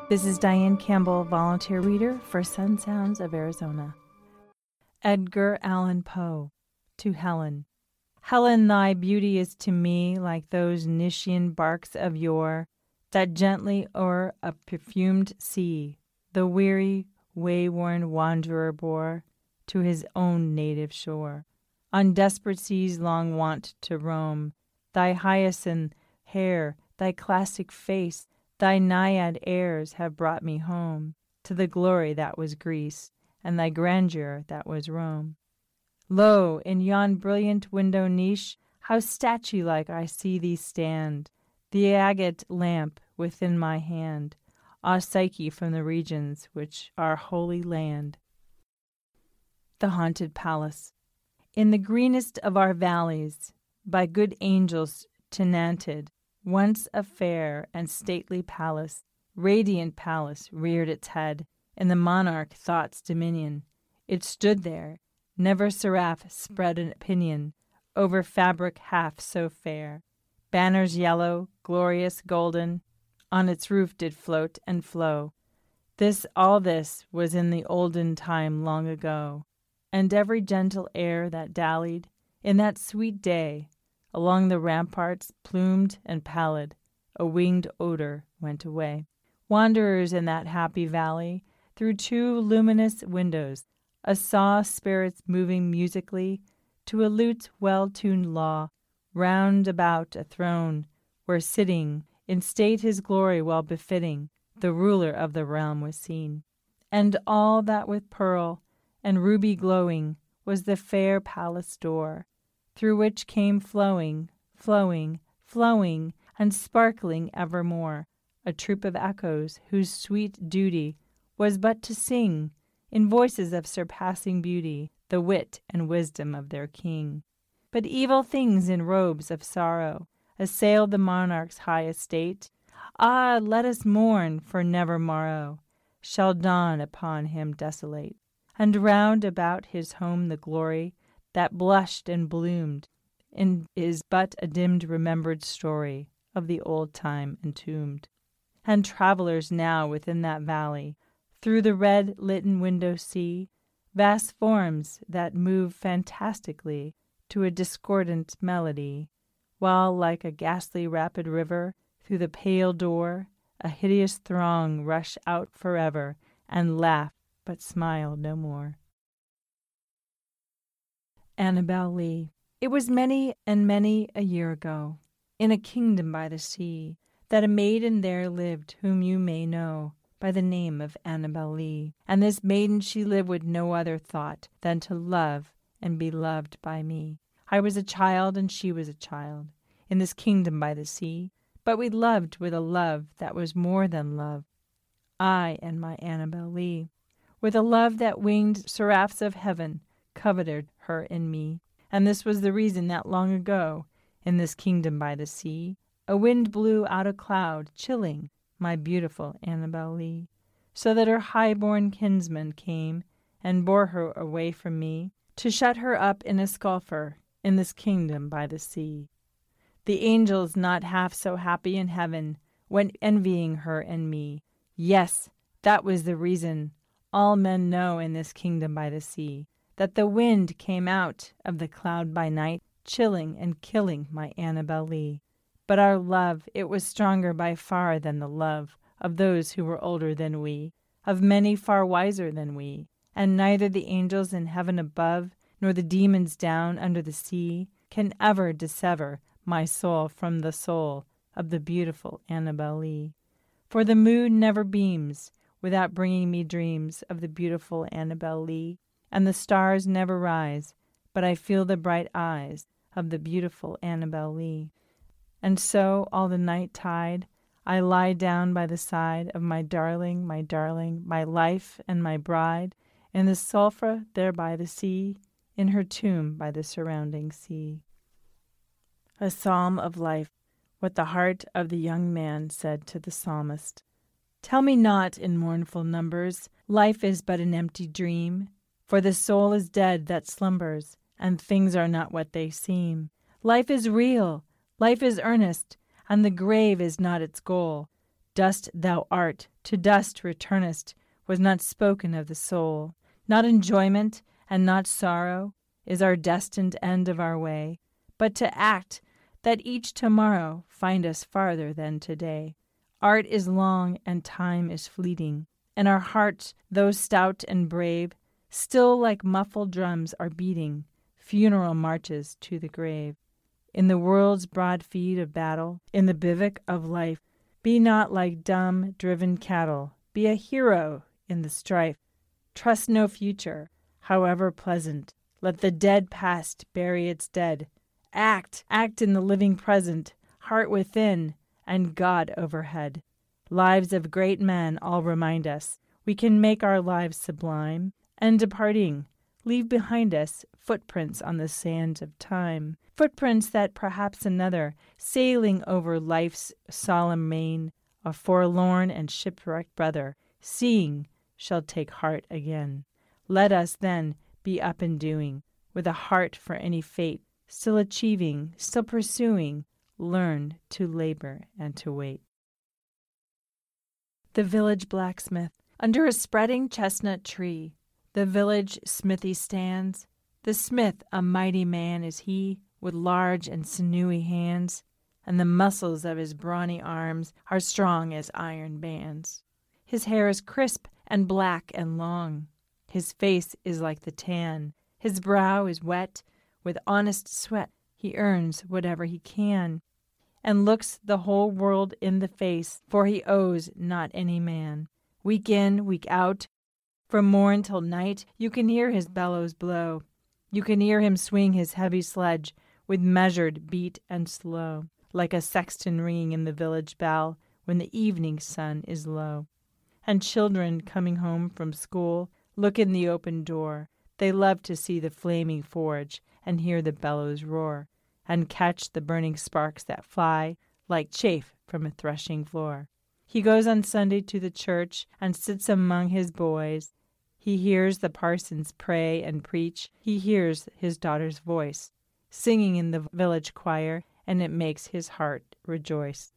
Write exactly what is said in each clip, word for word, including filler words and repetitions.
This is Diane Campbell, volunteer reader for Sun Sounds of Arizona. Edgar Allan Poe, to Helen. Helen, thy beauty is to me like those Nician barks of yore, that gently o'er a perfumed sea the weary, way-worn wanderer bore to his own native shore. On desperate seas long wont to roam, thy hyacinth hair, thy classic face, thy naiad airs have brought me home to the glory that was Greece, and thy grandeur that was Rome. Lo, in yon brilliant window niche, how statue-like I see thee stand, the agate lamp within my hand, ah, Psyche from the regions which are Holy Land. The Haunted Palace. In the greenest of our valleys, by good angels tenanted, once a fair and stately palace, radiant palace, reared its head in the monarch Thought's dominion. It stood there, never seraph spread an pinion over fabric half so fair. Banners yellow, glorious, golden, on its roof did float and flow. This, all this, was in the olden time long ago, and every gentle air that dallied in that sweet day along the ramparts, plumed and pallid, a winged odor went away. Wanderers in that happy valley, through two luminous windows, a saw spirits moving musically to a lute's well-tuned law, round about a throne, where sitting in state his glory well befitting, the ruler of the realm was seen. And all that with pearl and ruby glowing was the fair palace door, through which came flowing, flowing, flowing, and sparkling evermore, a troop of echoes whose sweet duty was but to sing, in voices of surpassing beauty, the wit and wisdom of their king. But evil things in robes of sorrow assailed the monarch's high estate. Ah, let us mourn, for never morrow shall dawn upon him desolate. And round about his home the glory that blushed and bloomed and is but a dimmed remembered story of the old time entombed. And travelers now within that valley through the red litten window see vast forms that move fantastically to a discordant melody, while like a ghastly rapid river through the pale door a hideous throng rush out forever and laugh but smile no more. Annabel Lee. It was many and many a year ago, in a kingdom by the sea, that a maiden there lived whom you may know by the name of Annabel Lee. And this maiden she lived with no other thought than to love and be loved by me. I was a child and she was a child, in this kingdom by the sea, but we loved with a love that was more than love, I and my Annabel Lee, with a love that winged seraphs of heaven coveted her and me. And this was the reason that long ago, in this kingdom by the sea, a wind blew out a cloud, chilling my beautiful Annabel Lee, so that her high-born kinsman came and bore her away from me, to shut her up in a scupher in this kingdom by the sea. The angels, not half so happy in heaven, went envying her and me. Yes, that was the reason. All men know in this kingdom by the sea that the wind came out of the cloud by night, chilling and killing my Annabel Lee. But our love, it was stronger by far than the love of those who were older than we, of many far wiser than we, and neither the angels in heaven above nor the demons down under the sea can ever dissever my soul from the soul of the beautiful Annabel Lee. For the moon never beams without bringing me dreams of the beautiful Annabel Lee, and the stars never rise, but I feel the bright eyes of the beautiful Annabel Lee. And so all the night tide I lie down by the side of my darling, my darling, my life and my bride, in the sulphur there by the sea, in her tomb by the surrounding sea. A psalm of life, what the heart of the young man said to the psalmist. Tell me not in mournful numbers, life is but an empty dream, for the soul is dead that slumbers, and things are not what they seem. Life is real, life is earnest, and the grave is not its goal. Dust thou art, to dust returnest, was not spoken of the soul. Not enjoyment and not sorrow is our destined end of our way, but to act that each tomorrow find us farther than today. Art is long and time is fleeting, and our hearts, though stout and brave, still like muffled drums are beating funeral marches to the grave. In the world's broad feed of battle, in the bivouac of life, be not like dumb, driven cattle. Be a hero in the strife. Trust no future, however pleasant. Let the dead past bury its dead. Act, act in the living present, heart within and God overhead. Lives of great men all remind us we can make our lives sublime, and departing, leave behind us footprints on the sands of time, footprints that perhaps another, sailing over life's solemn main, a forlorn and shipwrecked brother, seeing, shall take heart again. Let us, then, be up and doing, with a heart for any fate, still achieving, still pursuing, learn to labor and to wait. The village blacksmith. Under a spreading chestnut tree, the village smithy stands. The smith, a mighty man is he, with large and sinewy hands, and the muscles of his brawny arms are strong as iron bands. His hair is crisp and black and long. His face is like the tan. His brow is wet with honest sweat. He earns whatever he can, and looks the whole world in the face, for he owes not any man. Week in, week out, from morn till night, you can hear his bellows blow. You can hear him swing his heavy sledge with measured beat and slow, like a sexton ringing in the village bell when the evening sun is low. And children coming home from school look in the open door. They love to see the flaming forge and hear the bellows roar, and catch the burning sparks that fly like chaff from a threshing floor. He goes on Sunday to the church and sits among his boys. He hears the parsons pray and preach. He hears his daughter's voice singing in the village choir, and it makes his heart rejoice.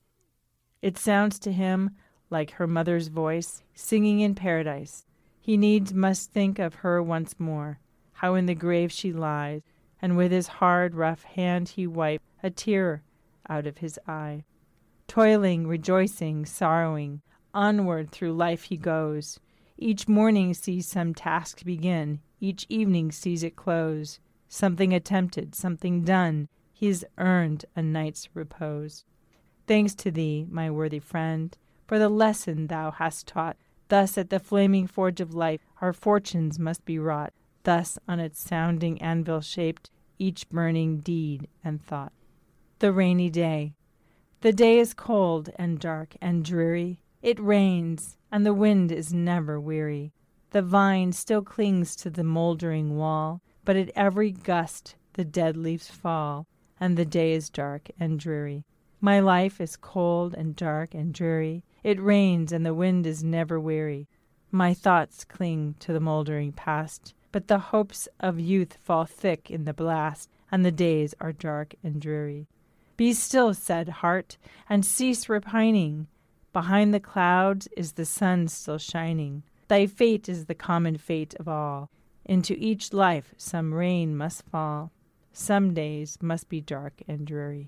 It sounds to him like her mother's voice singing in paradise. He needs must think of her once more, how in the grave she lies, and with his hard, rough hand he wipes a tear out of his eye. Toiling, rejoicing, sorrowing, onward through life he goes. Each morning sees some task begin, each evening sees it close. Something attempted, something done, he's earned a night's repose. Thanks to thee, my worthy friend, for the lesson thou hast taught. Thus at the flaming forge of life our fortunes must be wrought. Thus on its sounding anvil shaped each burning deed and thought. The rainy day. The day is cold and dark and dreary. It rains, and the wind is never weary. The vine still clings to the moldering wall, but at every gust the dead leaves fall, and the day is dark and dreary. My life is cold and dark and dreary. It rains, and the wind is never weary. My thoughts cling to the moldering past, but the hopes of youth fall thick in the blast, and the days are dark and dreary. Be still, said heart, and cease repining. Behind the clouds is the sun still shining. Thy fate is the common fate of all. Into each life some rain must fall. Some days must be dark and dreary.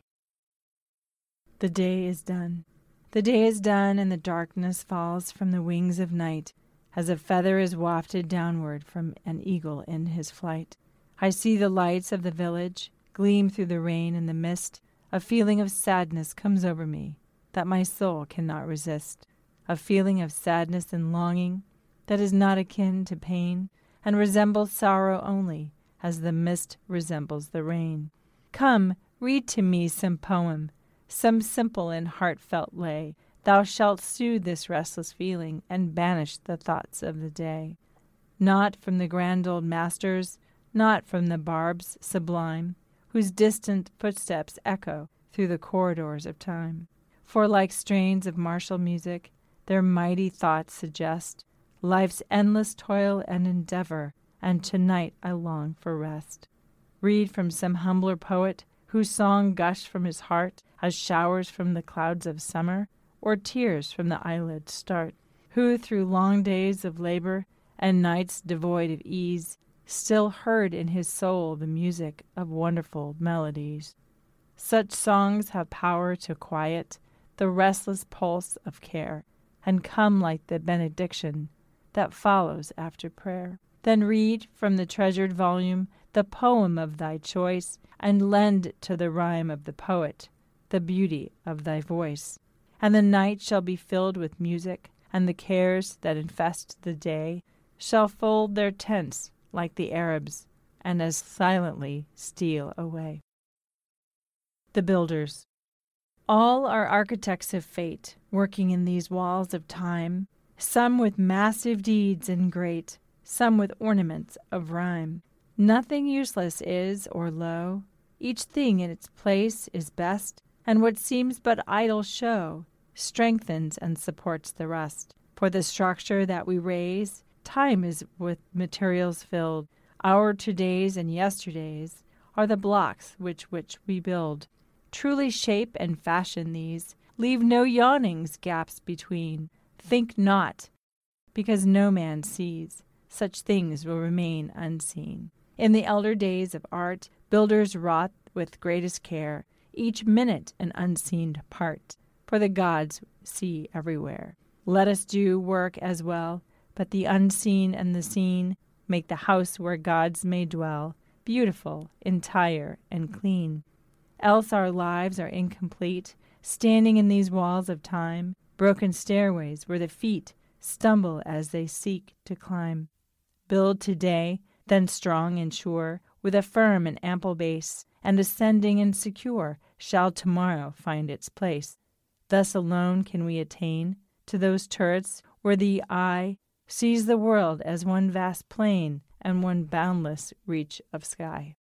The day is done. The day is done, and the darkness falls from the wings of night, as a feather is wafted downward from an eagle in his flight. I see the lights of the village gleam through the rain and the mist. A feeling of sadness comes over me that my soul cannot resist, a feeling of sadness and longing that is not akin to pain, and resembles sorrow only, as the mist resembles the rain. Come, read to me some poem, some simple and heartfelt lay. Thou shalt soothe this restless feeling and banish the thoughts of the day. Not from the grand old masters, not from the barbs sublime, whose distant footsteps echo through the corridors of time. For like strains of martial music, their mighty thoughts suggest life's endless toil and endeavor, and tonight I long for rest. Read from some humbler poet, whose song gushed from his heart as showers from the clouds of summer, or tears from the eyelids start, who through long days of labor and nights devoid of ease still heard in his soul the music of wonderful melodies. Such songs have power to quiet the restless pulse of care, and come like the benediction that follows after prayer. Then read from the treasured volume the poem of thy choice, and lend to the rhyme of the poet the beauty of thy voice. And the night shall be filled with music, and the cares that infest the day shall fold their tents like the Arabs, and as silently steal away. The Builders. All are architects of fate, working in these walls of time, some with massive deeds and great, some with ornaments of rhyme. Nothing useless is or low, each thing in its place is best, and what seems but idle show strengthens and supports the rest. For the structure that we raise, time is with materials filled. Our to-days and yesterdays are the blocks which which we build. Truly shape and fashion these, leave no yawnings gaps between. Think not, because no man sees, such things will remain unseen. In the elder days of art, builders wrought with greatest care, each minute an unseen part, for the gods see everywhere. Let us do work as well, but the unseen and the seen make the house where gods may dwell, beautiful, entire, and clean. Else our lives are incomplete, standing in these walls of time, broken stairways where the feet stumble as they seek to climb. Build today, then strong and sure, with a firm and ample base, and ascending and secure shall tomorrow find its place. Thus alone can we attain to those turrets where the eye sees the world as one vast plain and one boundless reach of sky.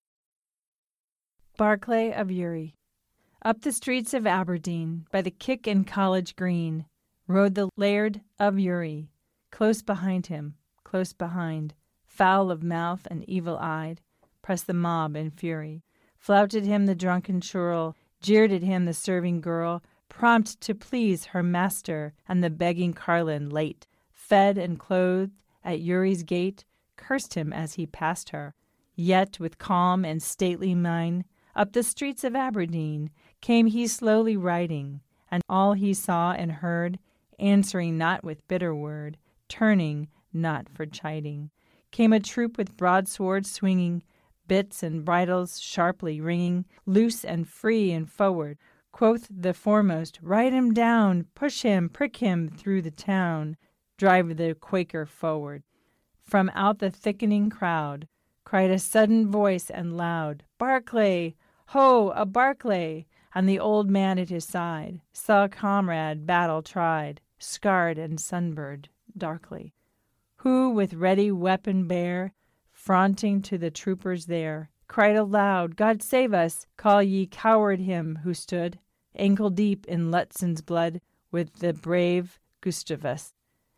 Barclay of Uri. Up the streets of Aberdeen, by the Kick and College Green, rode the Laird of Uri. Close behind him, close behind, foul of mouth and evil-eyed, pressed the mob in fury. Flouted him the drunken churl, jeered at him the serving girl, prompt to please her master, and the begging carlin late, fed and clothed at Uri's gate, cursed him as he passed her. Yet with calm and stately mien, up the streets of Aberdeen came he slowly riding, and all he saw and heard, answering not with bitter word, turning not for chiding. Came a troop with broadswords swinging, bits and bridles sharply ringing, loose and free and forward. Quoth the foremost, "Ride him down, push him, prick him through the town, drive the Quaker forward." From out the thickening crowd cried a sudden voice and loud, "Barclay! Ho, a Barclay!" And the old man at his side saw a comrade battle tried, scarred and sunburned darkly, who with ready weapon bare, fronting to the troopers there, cried aloud, "God save us! Call ye coward him who stood ankle deep in Lutson's blood with the brave Gustavus."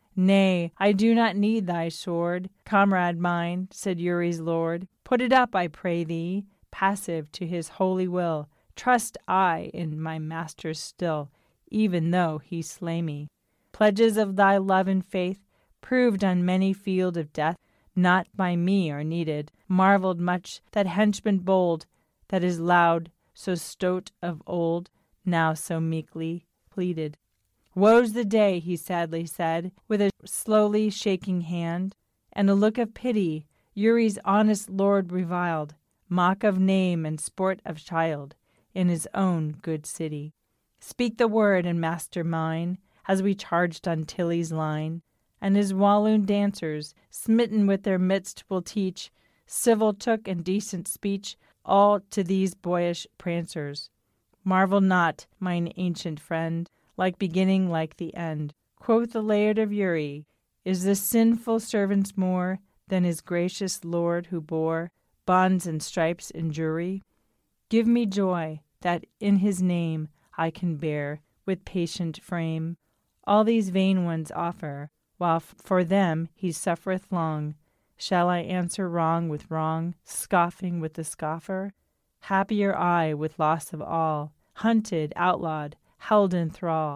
"Nay, I do not need thy sword, comrade mine," said Uri's lord. "Put it up, I pray thee, passive to his holy will. Trust I in my master still, even though he slay me. Pledges of thy love and faith, proved on many field of death, not by me are needed. Marveled much that henchman bold, that is loud, so stout of old, now so meekly pleaded. Woe's the day," he sadly said, with a slowly shaking hand, and a look of pity Uri's honest lord reviled, mock of name and sport of child, in his own good city. "Speak the word, and master mine," as we charged on Tilly's line, and his Walloon dancers, smitten with their midst, will teach civil took and decent speech all to these boyish prancers. "Marvel not, mine ancient friend, like beginning like the end." Quoth the Laird of Uri, "Is the sinful servant more than his gracious lord who bore bonds and stripes in Jewry? Give me joy, that in his name I can bear, with patient frame, all these vain ones offer, while for them he suffereth long. Shall I answer wrong with wrong, scoffing with the scoffer? Happier I with loss of all, hunted, outlawed, held in thrall,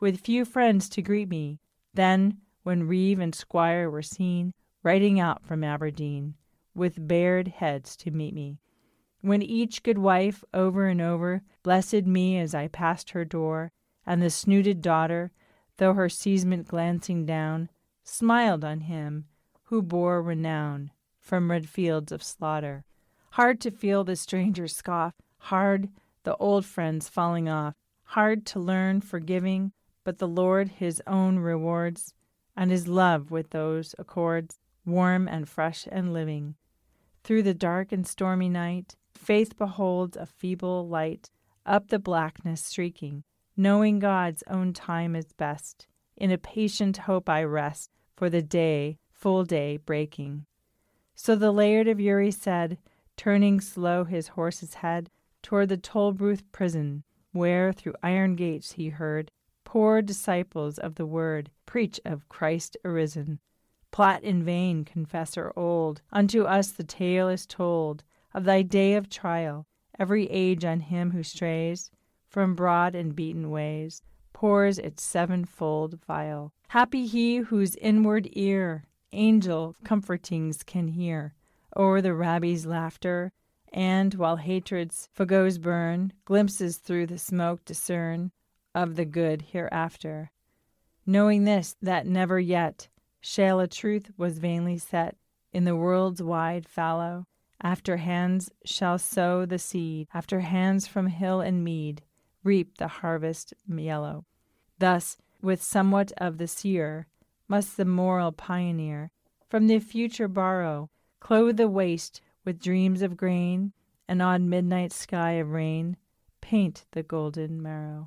with few friends to greet me. Then, when reeve and squire were seen, riding out from Aberdeen, with bared heads to meet me. When each good wife over and over blessed me as I passed her door, and the snooted daughter, though her seasement glancing down, smiled on him who bore renown from red fields of slaughter. Hard to feel the stranger scoff, hard the old friends falling off, hard to learn forgiving, but the Lord his own rewards, and his love with those accords, warm and fresh and living. Through the dark and stormy night, faith beholds a feeble light, up the blackness streaking, knowing God's own time is best. In a patient hope I rest, for the day, full day, breaking. So the Laird of Uri said, turning slow his horse's head toward the Tolbooth prison, where through iron gates he heard poor disciples of the word preach of Christ arisen. Plot in vain, confessor old, unto us the tale is told of thy day of trial. Every age on him who strays from broad and beaten ways pours its sevenfold vial. Happy he whose inward ear angel comfortings can hear o'er the rabbi's laughter, and, while hatred's fagots burn, glimpses through the smoke discern of the good hereafter. Knowing this, that never yet shall a truth was vainly set in the world's wide fallow, after hands shall sow the seed, after hands from hill and mead reap the harvest yellow. Thus, with somewhat of the seer, must the moral pioneer from the future borrow, clothe the waste with dreams of grain, and on midnight sky of rain paint the golden marrow.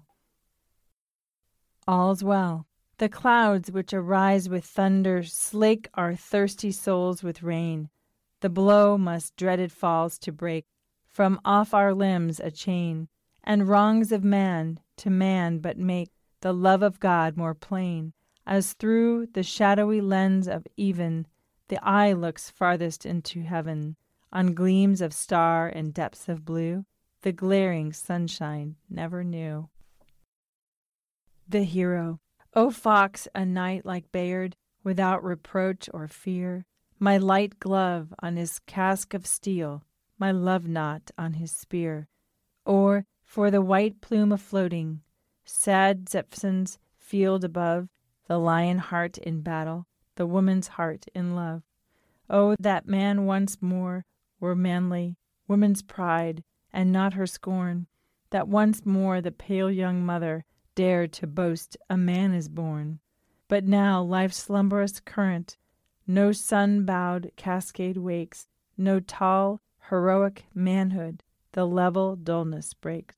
All's well. The clouds which arise with thunder slake our thirsty souls with rain. The blow must dreaded falls to break from off our limbs a chain, and wrongs of man to man but make the love of God more plain, as through the shadowy lens of even the eye looks farthest into heaven, on gleams of star and depths of blue, the glaring sunshine never knew. The Hero. O fox, a knight like Bayard, without reproach or fear, my light glove on his casque of steel, my love knot on his spear, or for the white plume afloating, sad Zephson's field above, the lion heart in battle, the woman's heart in love. Oh, that man once more were manly, woman's pride, and not her scorn, that once more the pale young mother dared to boast a man is born. But now life's slumberous current, no sun-bowed cascade wakes, no tall, heroic manhood the level dullness breaks.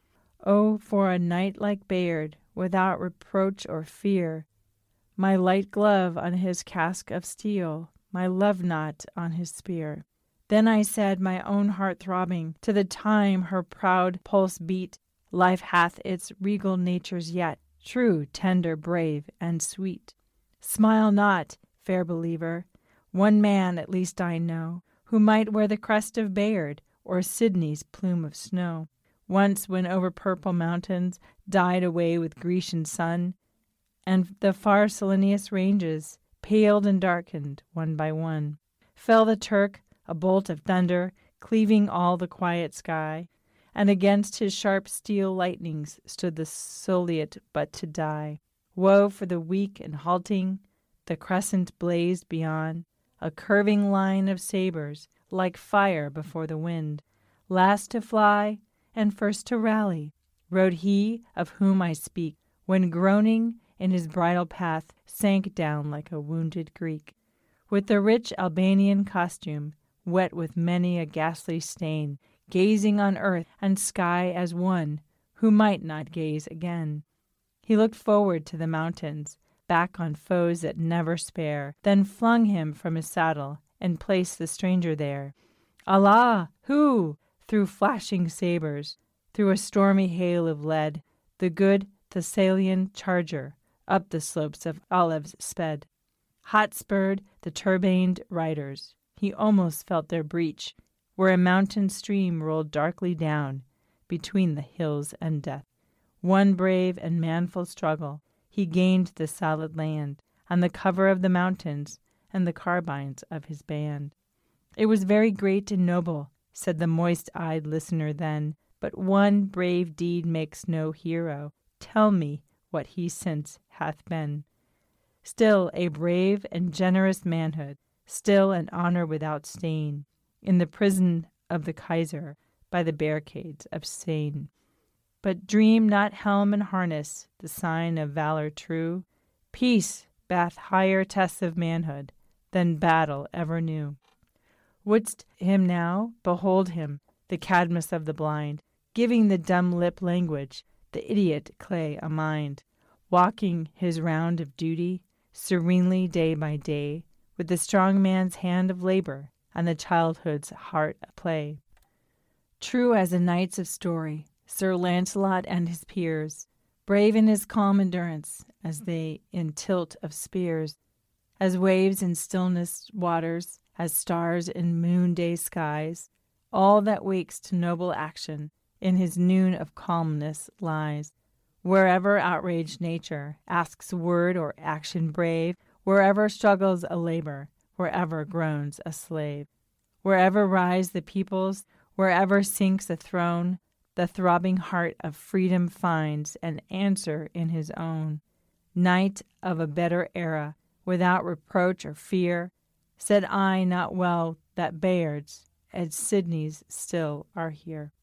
Oh, for a knight like Bayard, without reproach or fear, my light glove on his casque of steel, my love knot on his spear. Then I said, my own heart throbbing, to the time her proud pulse beat, life hath its regal natures yet, true, tender, brave, and sweet. Smile not, fair believer, one man at least I know, who might wear the crest of Bayard, or Sidney's plume of snow. Once, when over purple mountains died away with Grecian sun, and the far Cylenius ranges paled and darkened one by one, fell the Turk, a bolt of thunder, cleaving all the quiet sky, and against his sharp steel lightnings stood the Soleot but to die. Woe for the weak and halting, the crescent blazed beyond, a curving line of sabres, like fire before the wind. Last to fly, and first to rally, rode he of whom I speak, when groaning in his bridal path sank down like a wounded Greek. With the rich Albanian costume, wet with many a ghastly stain, gazing on earth and sky as one who might not gaze again. He looked forward to the mountains, back on foes that never spare, then flung him from his saddle and placed the stranger there. Allah! Who? Through flashing sabres, through a stormy hail of lead, the good Thessalian charger up the slopes of Olives sped. Hot-spurred the turbaned riders, he almost felt their breach, where a mountain stream rolled darkly down between the hills and death. One brave and manful struggle, he gained the solid land, and the cover of the mountains, and the carbines of his band. It was very great and noble, said the moist-eyed listener then, but one brave deed makes no hero. Tell me what he since hath been. Still a brave and generous manhood, still an honor without stain, in the prison of the Kaiser, by the barricades of Seine. But dream not helm and harness, the sign of valor true. Peace bath higher tests of manhood than battle ever knew. Wouldst him now? Behold him, the Cadmus of the blind, giving the dumb lip language, the idiot clay a mind, walking his round of duty, serenely day by day, with the strong man's hand of labor and the childhood's heart of play. True as the knights of story, Sir Launcelot and his peers, brave in his calm endurance, as they in tilt of spears, as waves in stillness waters, as stars in moon-day skies, all that wakes to noble action in his noon of calmness lies. Wherever outraged nature asks word or action brave, wherever struggles a labor, wherever groans a slave, wherever rise the peoples, wherever sinks a throne, the throbbing heart of freedom finds an answer in his own. Knight of a better era, without reproach or fear, said I not well that Bayards and Sidneys still are here.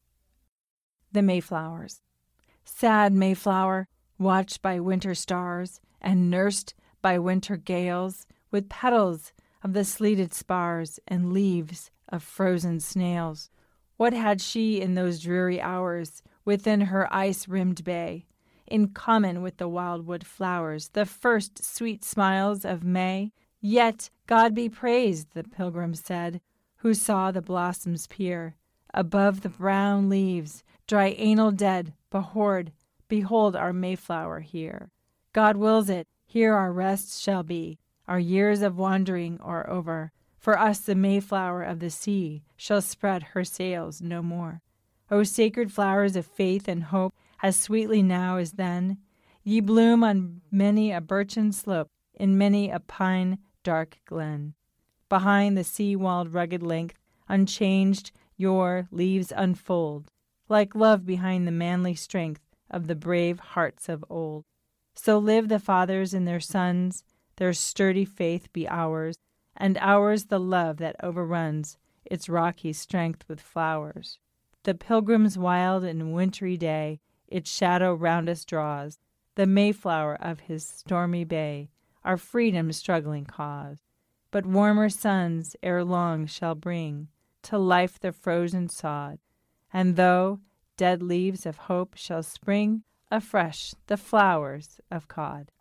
The Mayflowers. Sad Mayflower, watched by winter stars and nursed by winter gales, with petals of the sleeted spars and leaves of frozen snails. What had she in those dreary hours within her ice-rimmed bay, in common with the wildwood flowers, the first sweet smiles of May? Yet God be praised, the pilgrim said, who saw the blossoms peer above the brown leaves, dry anal dead. Behold, behold our Mayflower here. God wills it, here our rest shall be. Our years of wandering are over. For us the Mayflower of the sea shall spread her sails no more. O sacred flowers of faith and hope, as sweetly now as then, ye bloom on many a birchen slope, in many a pine dark glen. Behind the sea-walled rugged length, unchanged your leaves unfold, like love behind the manly strength of the brave hearts of old. So live the fathers and their sons, their sturdy faith be ours, and ours the love that overruns its rocky strength with flowers. The pilgrim's wild and wintry day its shadow round us draws, the Mayflower of his stormy bay, our freedom's struggling cause. But warmer suns ere long shall bring to life the frozen sod, and though dead leaves of hope shall spring afresh the flowers of cod.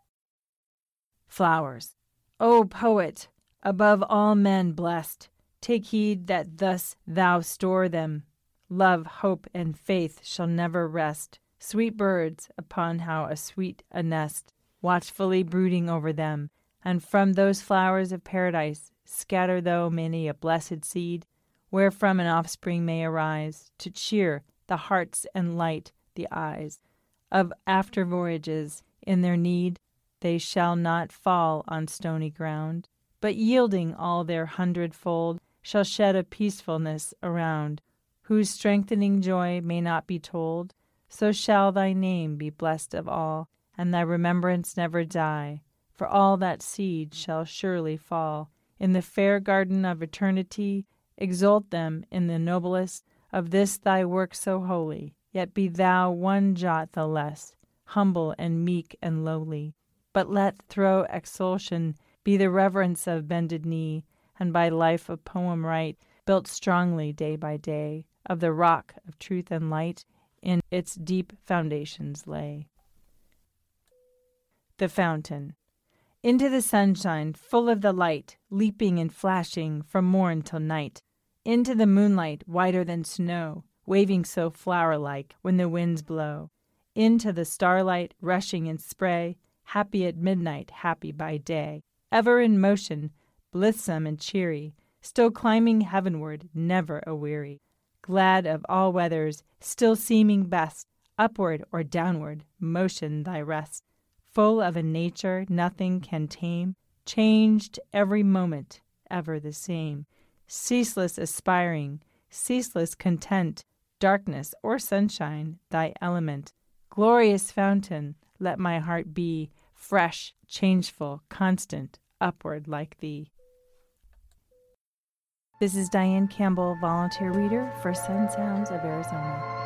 Flowers. O poet, above all men blessed, take heed that thus thou store them. Love, hope, and faith shall never rest. Sweet birds, upon how a sweet a nest, watchfully brooding over them, and from those flowers of paradise scatter thou many a blessed seed, wherefrom an offspring may arise, to cheer the hearts and light the eyes of after voyages. In their need they shall not fall on stony ground, but yielding all their hundredfold, shall shed a peacefulness around, whose strengthening joy may not be told. So shall thy name be blessed of all, and thy remembrance never die, for all that seed shall surely fall in the fair garden of eternity. Exalt them in the noblest of this thy work so holy, yet be thou one jot the less, humble and meek and lowly. But let through exultation be the reverence of bended knee, and by life a poem write, built strongly day by day, of the rock of truth and light in its deep foundations lay. The fountain. Into the sunshine, full of the light, leaping and flashing from morn till night. Into the moonlight, whiter than snow, waving so flower-like when the winds blow. Into the starlight, rushing in spray, happy at midnight, happy by day. Ever in motion, blithesome and cheery, still climbing heavenward, never aweary. Glad of all weathers, still seeming best, Upward or downward, motion thy rest, full of a nature nothing can tame, changed every moment, ever the same, ceaseless aspiring, ceaseless content, darkness or sunshine, thy element. Glorious fountain, let my heart be, fresh, changeful, constant, upward like thee. This is Diane Campbell, volunteer reader for Sun Sounds of Arizona.